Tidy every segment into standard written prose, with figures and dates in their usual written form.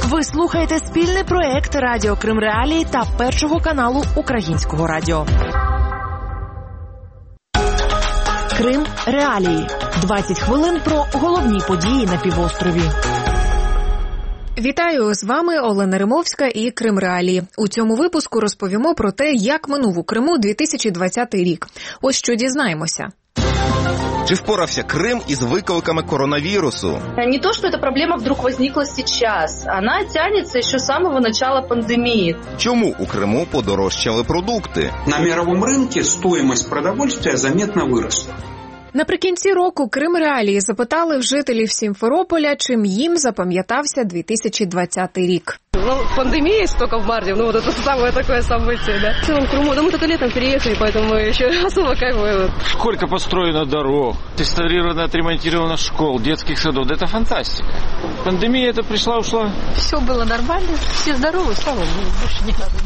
Ви слухаєте спільний проєкт Радіо Крим Реалії та Першого каналу Українського радіо. Крим Реалії. 20 хвилин про головні події на півострові. Вітаю, з вами Олена Римовська і Крим Реалії. У цьому випуску розповімо про те, як минув у Криму 2020 рік. Ось що дізнаємося. Чи впорався Крим із викликами коронавірусу? Не то, что эта проблема вдруг возникла сейчас. Она тянется еще с самого начала пандемии. Чому у Криму подорожчали продукти? На мировом рынке стоимость продовольствия заметно выросла. Наприкінці року Крим Реалії запитали в жителів Сімферополя, чим їм запам'ятався 2020 рік. Пандемия есть только в марте, это самое такое событие, да. В целом в Крыму, мы только летом переехали, поэтому мы еще особо Сколько построено дорог, реставрировано, отремонтировано школ, детских садов, это фантастика. Пандемия это пришла, ушла. Все было нормально, все здоровы, слава Богу, больше не надо.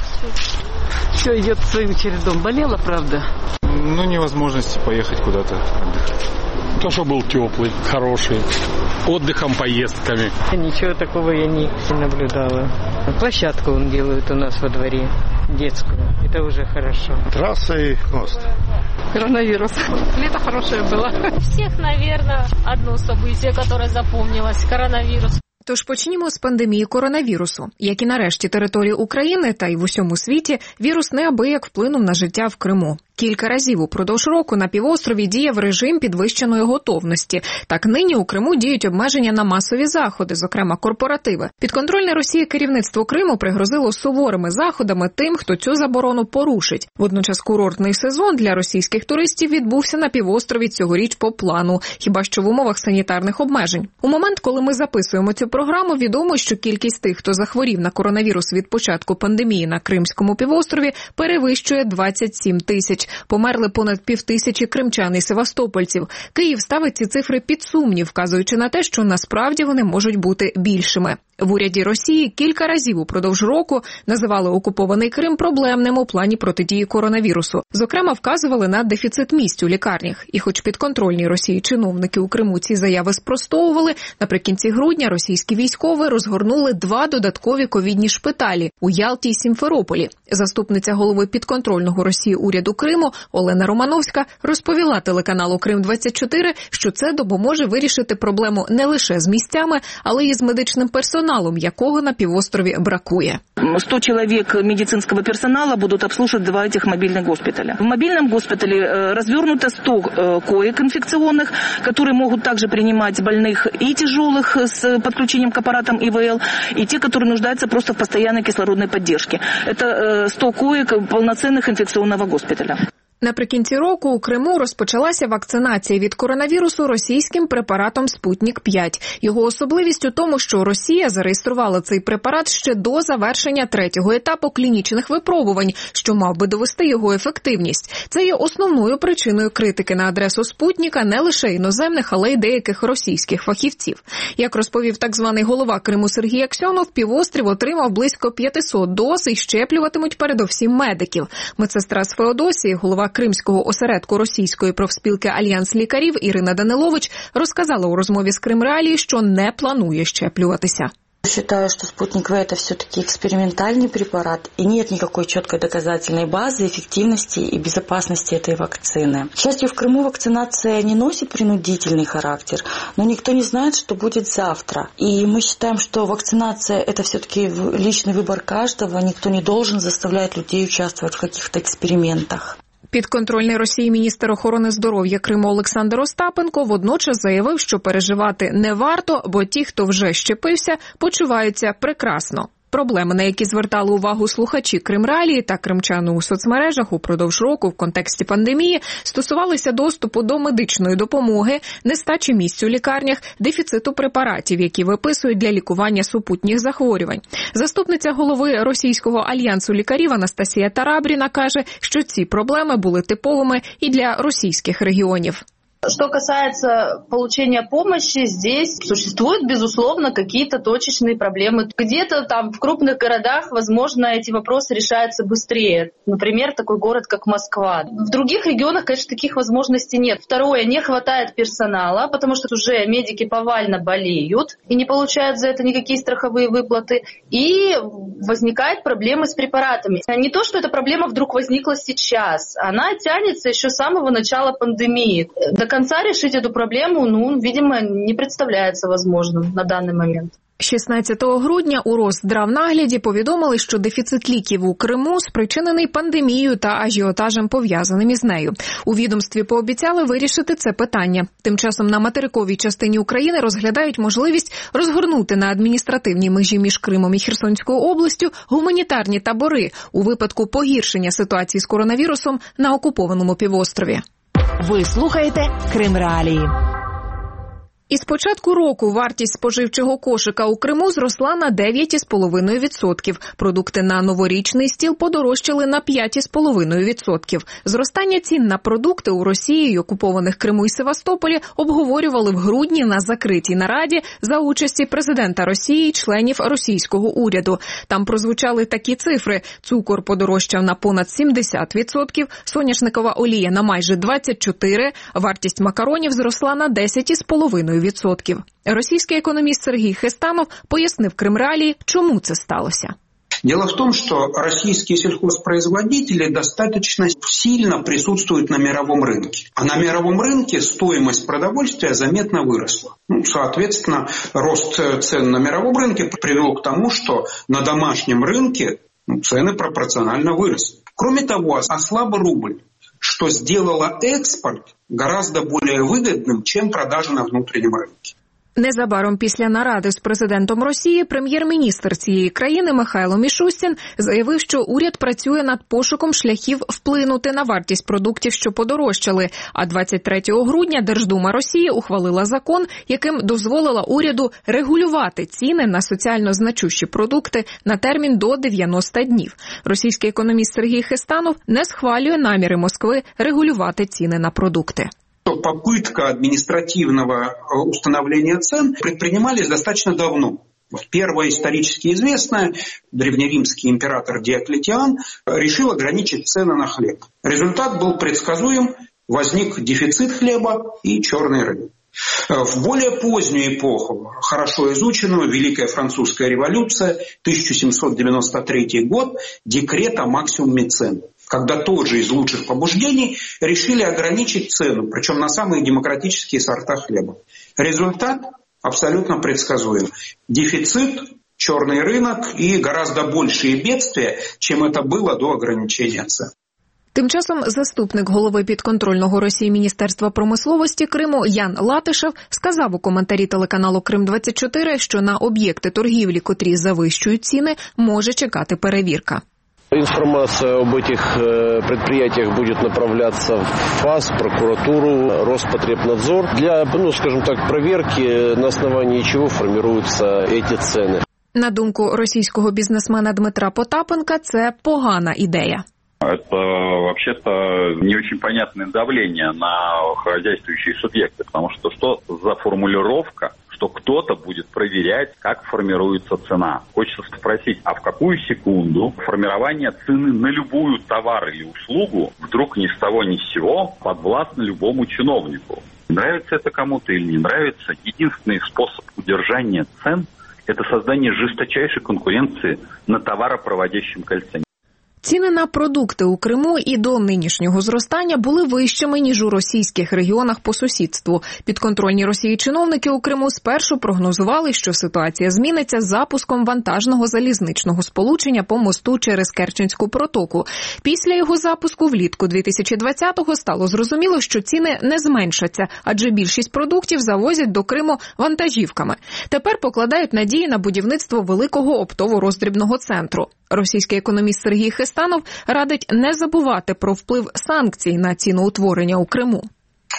Все идет своим чередом. Болела, правда? Невозможности поехать куда-то отдыхать. То, что был теплый, хороший, отдыхом, поездками. Ничего такого я не наблюдала. Площадку делают у нас во дворе, детскую. Это уже хорошо. Трасса и мост. Коронавирус. Лето хорошее было. У всех, наверное, одно событие, которое запомнилось – коронавирус. Тож почнімо з пандемії коронавірусу. Як і на решті території України та й в усьому світі, вірус неабияк вплинув на життя в Криму. Кілька разів упродовж року на півострові діяв режим підвищеної готовності. Так нині у Криму діють обмеження на масові заходи, зокрема корпоративи. Підконтрольне Росії керівництво Криму пригрозило суворими заходами тим, хто цю заборону порушить. Водночас курортний сезон для російських туристів відбувся на півострові цьогоріч по плану, хіба що в умовах санітарних обмежень. У момент, коли ми записуємо цю програму, відомо, що кількість тих, хто захворів на коронавірус від початку пандемії на Кримському півострові, перевищує 27 тисяч. Померли понад 5000 кримчан і севастопольців. Київ ставить ці цифри під сумнів, вказуючи на те, що насправді вони можуть бути більшими. В уряді Росії кілька разів упродовж року називали окупований Крим проблемним у плані протидії коронавірусу. Зокрема, вказували на дефіцит місць у лікарнях. І хоч підконтрольні Росії чиновники у Криму ці заяви спростовували, наприкінці грудня російські військові розгорнули 2 додаткові ковідні шпиталі у Ялті і Сімферополі. Заступниця голови підконтрольного Росії уряду Криму Олена Романовська розповіла телеканалу Крим-24, що це допоможе вирішити проблему не лише з місцями, але й з медичним персоналом, якого на півострові бракує. 100 человек медицинского персонала будут обслуживать 2 этих мобильных госпиталя. В мобильном госпитале развернуто 100 коек инфекционных, которые могут также принимать больных и тяжелых с подключением к аппаратам ИВЛ, и те, которые нуждаются просто в постоянной кислородной поддержке. Это 100 коек полноценных инфекционного госпиталя. Наприкінці року у Криму розпочалася вакцинація від коронавірусу російським препаратом «Спутнік-5». Його особливість у тому, що Росія зареєструвала цей препарат ще до завершення 3-го етапу клінічних випробувань, що мав би довести його ефективність. Це є основною причиною критики на адресу «Спутніка» не лише іноземних, але й деяких російських фахівців. Як розповів так званий голова Криму Сергій Аксьонов, півострів отримав близько 500 доз і щеплюватимуть передовсім медиків. Медсестра з Феодосії, голова Кримського осередку російської профспілки «Альянс лікарів» Ірина Данилович розказала у розмові з Крим Реалії, що не планує щеплюватися. Считаю, что «Спутник В» – это все-таки экспериментальный препарат, и нет никакой четкой доказательной базы эффективности и безопасности этой вакцины. К счастью, в Крыму вакцинация не носит принудительный характер, но никто не знает, что будет завтра. И мы считаем, что вакцинация – это все-таки личный выбор каждого, никто не должен заставлять людей участвовать в каких-то экспериментах. Підконтрольний Росії міністр охорони здоров'я Криму Олександр Остапенко водночас заявив, що переживати не варто, бо ті, хто вже щепився, почуваються прекрасно. Проблеми, на які звертали увагу слухачі Крим Реалії та кримчани у соцмережах упродовж року в контексті пандемії, стосувалися доступу до медичної допомоги, нестачі місць у лікарнях, дефіциту препаратів, які виписують для лікування супутніх захворювань. Заступниця голови Російського альянсу лікарів Анастасія Тарабріна каже, що ці проблеми були типовими і для російських регіонів. Что касается получения помощи, здесь существуют, безусловно, какие-то точечные проблемы. Где-то там в крупных городах, возможно, эти вопросы решаются быстрее. Например, такой город, как Москва. В других регионах, конечно, таких возможностей нет. Второе, не хватает персонала, потому что уже медики повально болеют и не получают за это никакие страховые выплаты. И возникают проблемы с препаратами. Не то, что эта проблема вдруг возникла сейчас. Она тянется еще с самого начала пандемии. До конца решить эту проблему, видимо, не представляється возможним на даний момент. 16 грудня у Росздравнагляді повідомили, що дефіцит ліків у Криму спричинений пандемією та ажіотажем, пов'язаним із нею. У відомстві пообіцяли вирішити це питання. Тим часом на материковій частині України розглядають можливість розгорнути на адміністративній межі між Кримом і Херсонською областю гуманітарні табори у випадку погіршення ситуації з коронавірусом на окупованому півострові. Ви слухаєте Крим Реалії. Із початку року вартість споживчого кошика у Криму зросла на 9,5%. Продукти на новорічний стіл подорожчали на 5,5%. Зростання цін на продукти у Росії й окупованих Криму і Севастополі обговорювали в грудні на закритій нараді за участі президента Росії й членів російського уряду. Там прозвучали такі цифри. Цукор подорожчав на понад 70%, соняшникова олія на майже 24%, вартість макаронів зросла на 10,5%. Російський економіст Сергій Хистанов пояснив Крим Реалії, чому це сталося. Дело в том, что российские сельхозпроизводители достаточно сильно присутствуют на мировом рынке. А на мировом рынке стоимость продовольствия заметно выросла. Соответственно, рост цен на мировом рынке привел к тому, что на домашнем рынке цены пропорционально выросли. Кроме того, ослаб рубль, что сделало экспорт гораздо более выгодным, чем продажи на внутреннем рынке. Незабаром після наради з президентом Росії прем'єр-міністр цієї країни Михайло Мішустін заявив, що уряд працює над пошуком шляхів вплинути на вартість продуктів, що подорожчали. А 23 грудня Держдума Росії ухвалила закон, яким дозволила уряду регулювати ціни на соціально значущі продукти на термін до 90 днів. Російський економіст Сергій Хистанов не схвалює наміри Москви регулювати ціни на продукти. Попытка административного установления цен предпринимались достаточно давно. Первое исторически известное, древнеримский император Диоклетиан решил ограничить цены на хлеб. Результат был предсказуем, возник дефицит хлеба и черный рынок. В более позднюю эпоху, хорошо изученную, Великая Французская революция, 1793 год, декрет о максимуме цен, когда тоже из лучших побуждений решили ограничить цену, причем на самые демократические сорта хлеба. Результат абсолютно предсказуем. Дефицит, черный рынок и гораздо большие бедствия, чем это было до ограничения цен. Тим часом заступник голови підконтрольного Росії Міністерства промисловості Криму Ян Латишев сказав у коментарі телеканалу Крим-24, що на об'єкти торгівлі, котрі завищують ціни, може чекати перевірка. Информация об этих предприятиях будет направляться в ФАС, прокуратуру, Роспотребнадзор для, скажем так, проверки, на основании чего формируются эти цены. На думку російського бізнесмена Дмитра Потапенка, це погана ідея. Это вообще-то не очень понятное давление на хозяйствующие субъекты, потому что за формулировка, что кто-то будет проверять, как формируется цена. Хочется спросить, а в какую секунду формирование цены на любую товар или услугу вдруг ни с того ни с сего подвластно любому чиновнику? Нравится это кому-то или не нравится, единственный способ удержания цен – это создание жесточайшей конкуренции на товаропроводящем кольце. Ціни на продукти у Криму і до нинішнього зростання були вищими, ніж у російських регіонах по сусідству. Підконтрольні Росії чиновники у Криму спершу прогнозували, що ситуація зміниться з запуском вантажного залізничного сполучення по мосту через Керченську протоку. Після його запуску влітку 2020-го стало зрозуміло, що ціни не зменшаться, адже більшість продуктів завозять до Криму вантажівками. Тепер покладають надії на будівництво великого оптово-роздрібного центру. Російський економіст Сергій Хистанов радить не забувати про вплив санкцій на ціноутворення у Криму.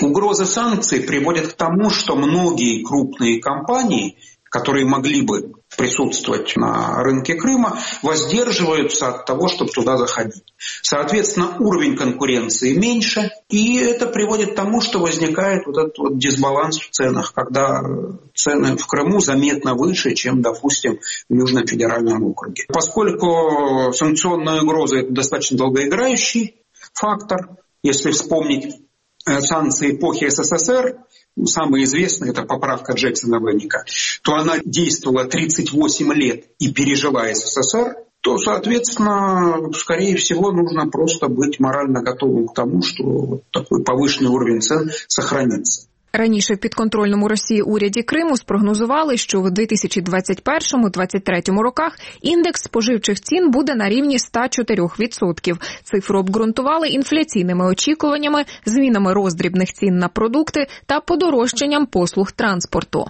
Угроза санкций приводит к тому, что многие крупные компании, которые могли бы присутствовать на рынке Крыма, воздерживаются от того, чтобы туда заходить. Соответственно, уровень конкуренции меньше, и это приводит к тому, что возникает вот этот вот дисбаланс в ценах, когда цены в Крыму заметно выше, чем, допустим, в Южном федеральном округе. Поскольку санкционная угроза – это достаточно долгоиграющий фактор, если вспомнить санкции эпохи СССР, самая известная – это поправка Джексона-Веника, то она действовала 38 лет и пережила СССР, то, соответственно, скорее всего, нужно просто быть морально готовым к тому, что вот такой повышенный уровень цен сохранится. Раніше в підконтрольному Росії уряді Криму спрогнозували, що в 2021-2023 роках індекс споживчих цін буде на рівні 104%. Цифру обґрунтували інфляційними очікуваннями, змінами роздрібних цін на продукти та подорожчанням послуг транспорту.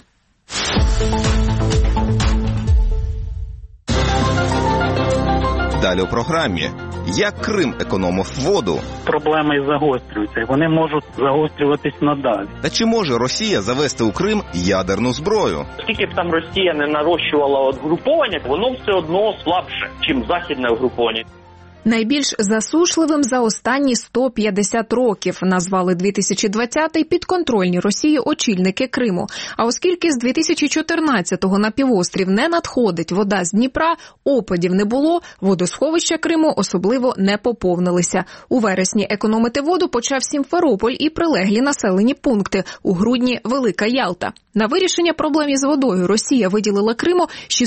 Далі у програмі. Як Крим економив воду? Проблеми загострюються, і вони можуть загострюватись надалі. Та чи може Росія завести у Крим ядерну зброю? Скільки б там Росія не нарощувала угруповання, воно все одно слабше, чим західне угруповання. Найбільш засушливим за останні 150 років назвали 2020-й підконтрольні Росії очільники Криму. А оскільки з 2014-го на півострів не надходить вода з Дніпра, опадів не було, водосховища Криму особливо не поповнилися. У вересні економити воду почав Сімферополь і прилеглі населені пункти, у грудні – Велика Ялта. На вирішення проблем із водою Росія виділила Криму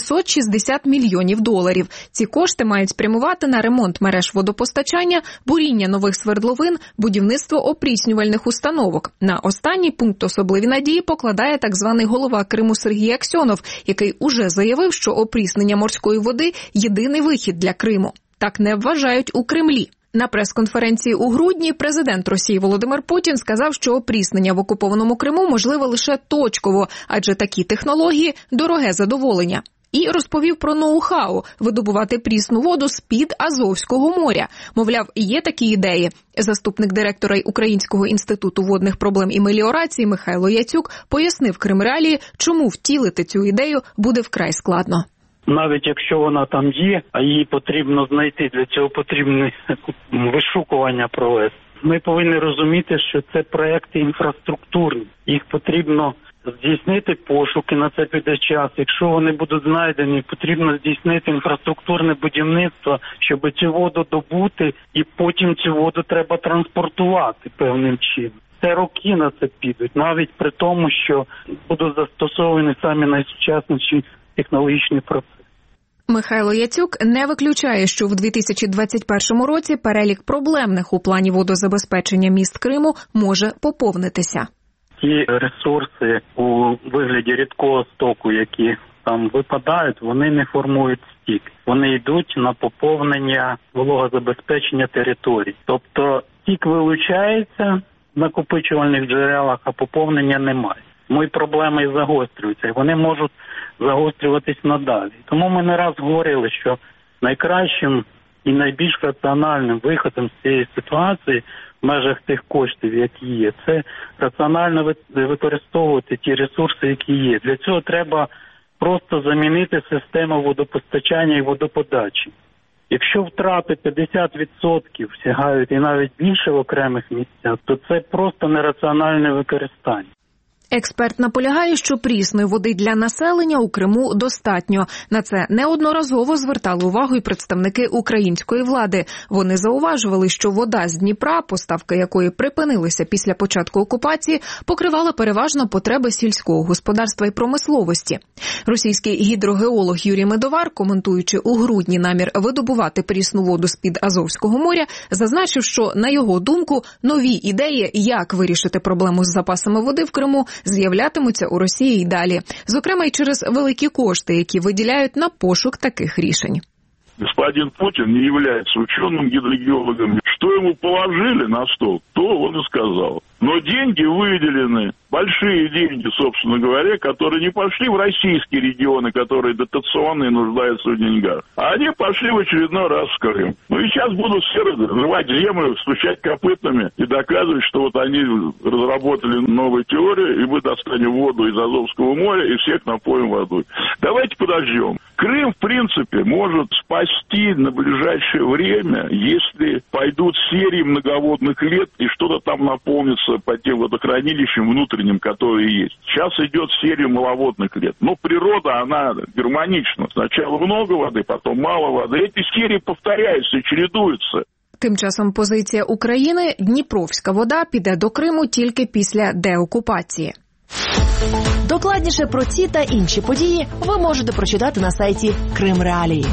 $660 мільйонів. Ці кошти мають спрямувати на ремонт мереж водопостачання, буріння нових свердловин, будівництво опріснювальних установок. На останній пункт особливі надії покладає так званий голова Криму Сергій Аксьонов, який уже заявив, що опріснення морської води – єдиний вихід для Криму. Так не вважають у Кремлі. На прес-конференції у грудні президент Росії Володимир Путін сказав, що опріснення в окупованому Криму можливе лише точково, адже такі технології – дороге задоволення. І розповів про ноу-хау – видобувати прісну воду з-під Азовського моря. Мовляв, є такі ідеї. Заступник директора Українського інституту водних проблем і меліорації Михайло Яцюк пояснив Кримреалії, чому втілити цю ідею буде вкрай складно. Навіть якщо вона там є, а її потрібно знайти, для цього потрібне вишукування провести. Ми повинні розуміти, що це проекти інфраструктурні. Їх потрібно здійснити пошуки, на це піде час. Якщо вони будуть знайдені, потрібно здійснити інфраструктурне будівництво, щоб цю воду добути, і потім цю воду треба транспортувати певним чином. Це роки на це підуть, навіть при тому, що будуть застосовані самі найсучасніші технологічні процеси. Михайло Яцюк не виключає, що в 2021 році перелік проблемних у плані водозабезпечення міст Криму може поповнитися. Ті ресурси у вигляді рідкого стоку, які там випадають, вони не формують стік. Вони йдуть на поповнення вологозабезпечення територій. Тобто стік вилучається в накопичувальних джерелах, а поповнення немає. Мої проблеми і загострюються, і вони можуть загострюватись надалі. Тому ми не раз говорили, що найкращим і найбільш раціональним виходом з цієї ситуації в межах тих коштів, які є, це раціонально використовувати ті ресурси, які є. Для цього треба просто замінити систему водопостачання і водоподачі. Якщо втрати 50% сягають і навіть більше в окремих місцях, то це просто нераціональне використання. Експерт наполягає, що прісної води для населення у Криму достатньо. На це неодноразово звертали увагу і представники української влади. Вони зауважували, що вода з Дніпра, поставки якої припинилися після початку окупації, покривала переважно потреби сільського господарства і промисловості. Російський гідрогеолог Юрій Медовар, коментуючи у грудні намір видобувати прісну воду з-під Азовського моря, зазначив, що, на його думку, нові ідеї, як вирішити проблему з запасами води в Криму, з'являтимуться у Росії й далі. Зокрема, й через великі кошти, які виділяють на пошук таких рішень. Господин Путин не является ученым-гидрогеологом. Что ему положили на стол, то он и сказал. Но деньги выделены большие деньги, собственно говоря, которые не пошли в российские регионы, которые дотационные нуждаются в деньгах, а они пошли в очередной раз в Крым. Ну и сейчас будут все рвать землю, стучать копытами и доказывать, что вот они разработали новую теорию, и мы достанем воду из Азовского моря и всех напоим водой. Давайте подождем. Крым, в принципе, может спасти на ближайшее время, если пойдут серии многоводных лет и что-то там наполнится по тем водохранилищам внутренним, которые есть. Сейчас идет серия маловодных лет. Но природа, она гармонична. Сначала много воды, потом мало воды. Эти серии повторяются и чередуются. Тим часом позиція України – Дніпровська вода піде до Криму тільки після деокупації. Докладніше про ці та інші події ви можете прочитати на сайті Крим Реалії.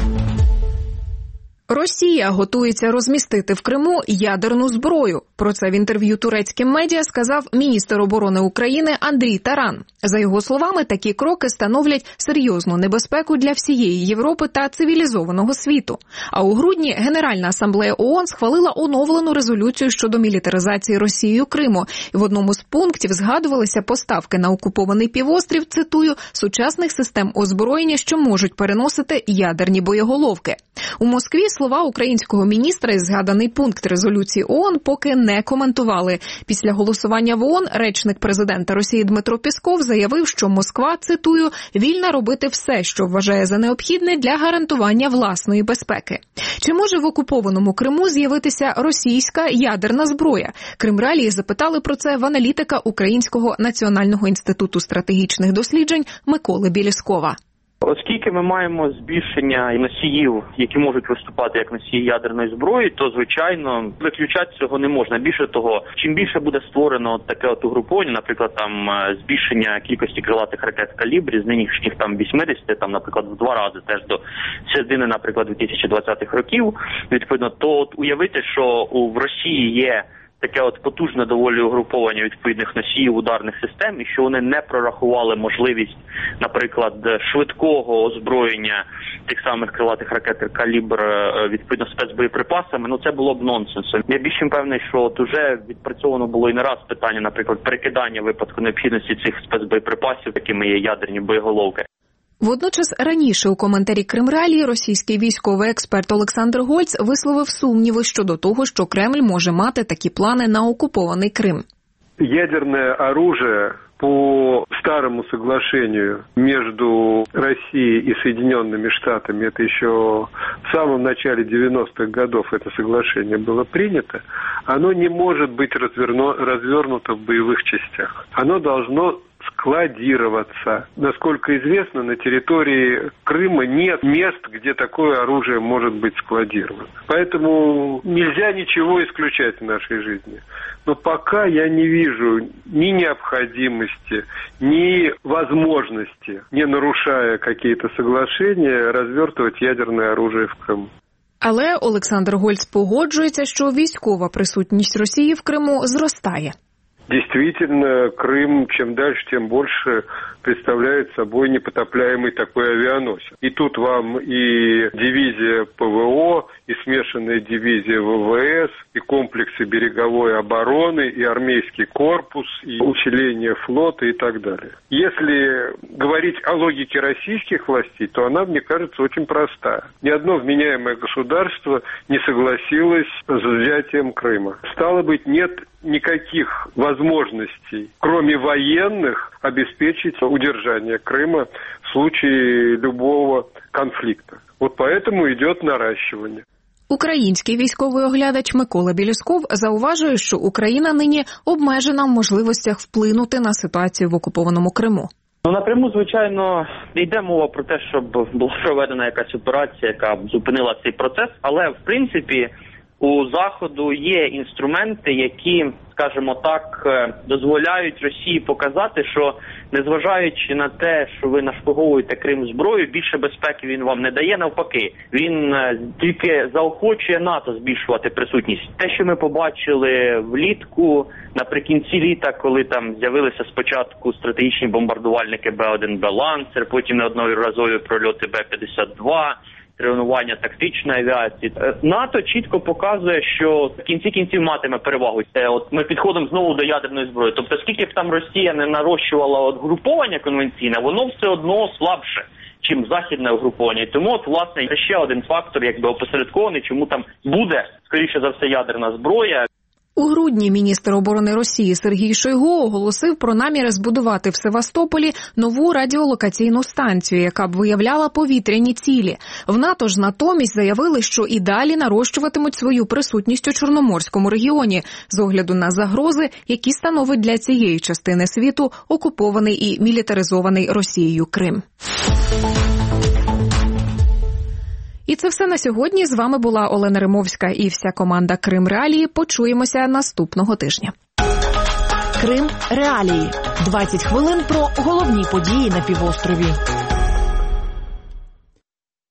Росія готується розмістити в Криму ядерну зброю. Про це в інтерв'ю турецьким медіа сказав міністр оборони України Андрій Таран. За його словами, такі кроки становлять серйозну небезпеку для всієї Європи та цивілізованого світу. А у грудні Генеральна асамблея ООН схвалила оновлену резолюцію щодо мілітаризації Росією Криму. І в одному з пунктів згадувалися поставки на окупований півострів, цитую, сучасних систем озброєння, що можуть переносити ядерні боєголовки. У Москві слова українського міністра і згаданий пункт резолюції ООН поки не коментували. Після голосування в ООН речник президента Росії Дмитро Пєсков заявив, що Москва, цитую, вільна робити все, що вважає за необхідне для гарантування власної безпеки. Чи може в окупованому Криму з'явитися російська ядерна зброя? Крим Реалії запитали про це в аналітика Українського національного інституту стратегічних досліджень Миколи Білєскова. Оскільки ми маємо збільшення носіїв, які можуть виступати як носії ядерної зброї, то, звичайно, виключати цього не можна. Більше того, чим більше буде створено таке угруповання, наприклад, там збільшення кількості крилатих ракет «Калібр» з нинішніх там 80, там, наприклад, в 2 рази, теж до середини, наприклад, 2020-х років, відповідно, то от уявити, що в Росії є таке от потужне доволі угруповання відповідних носіїв ударних систем, і що вони не прорахували можливість, наприклад, швидкого озброєння тих самих крилатих ракет «Калібр» відповідно спецбоєприпасами, ну це було б нонсенсом. Я більш певний, що от уже відпрацьовано було і не раз питання, наприклад, перекидання випадку необхідності цих спецбоєприпасів, якими є ядерні боєголовки. Водночас раніше у коментарі Крим Реалії російський військовий експерт Олександр Гольц висловив сумніви щодо того, що Кремль може мати такі плани на окупований Крим. Ядерное оружие по старому соглашению между Россией и Соединенными Штатами, это еще в самом начале 90-х годов это соглашение было принято, оно не может быть развернуто в боевых частях. Оно должно складироваться. Насколько известно, на территории Крыма нет мест, где такое оружие может быть складировано. Поэтому нельзя ничего исключать в нашей жизни. Но пока я не вижу ни необходимости, ни возможности, не нарушая какие-то соглашения, развертывать ядерное оружие в Крыму. Але Олександр Гольц погоджується, що військова присутність Росії в Криму зростає. Действительно, Крым чем дальше, тем больше представляет собой непотопляемый такой авианосец. И тут вам и дивизия ПВО, и смешанная дивизия ВВС, и комплексы береговой обороны, и армейский корпус, и усиление флота и так далее. Если говорить о логике российских властей, то она, мне кажется, очень простая. Ни одно вменяемое государство не согласилось с взятием Крыма. Стало быть, нет никаких возможностей, кроме военных, обеспечить удержание Крыма в случае любого конфликта. Вот поэтому идет наращивание. Український військовий оглядач Микола Білєсков зауважує, що Україна нині обмежена в можливостях вплинути на ситуацію в окупованому Криму. Ну, напряму, звичайно, не йде мова про те, щоб була проведена якась операція, яка б зупинила цей процес, але, в принципі, у Заходу є інструменти, які, скажімо так, дозволяють Росії показати, що незважаючи на те, що ви нашпиговуєте Крим зброю, більше безпеки він вам не дає, навпаки. Він тільки заохочує НАТО збільшувати присутність. Те, що ми побачили влітку, наприкінці літа, коли там з'явилися спочатку стратегічні бомбардувальники Б-1, Б-Лансер, потім неодноразові прольоти Б-52, тренування тактичної авіації. НАТО чітко показує, що в кінці кінців матиме перевагу. От ми підходимо знову до ядерної зброї. Тобто, скільки б там Росія не нарощувала груповання конвенційне, воно все одно слабше, чим західне угруповання. І тому, от, власне, ще один фактор, якби опосередкований, чому там буде, скоріше за все, ядерна зброя. У грудні міністр оборони Росії Сергій Шойгу оголосив про наміри збудувати в Севастополі нову радіолокаційну станцію, яка б виявляла повітряні цілі. В НАТО ж натомість заявили, що і далі нарощуватимуть свою присутність у Чорноморському регіоні з огляду на загрози, які становить для цієї частини світу окупований і мілітаризований Росією Крим. І це все на сьогодні. З вами була Олена Римовська і вся команда Крим Реалії. Почуємося наступного тижня. Крим Реалії. 20 хвилин про головні події на півострові.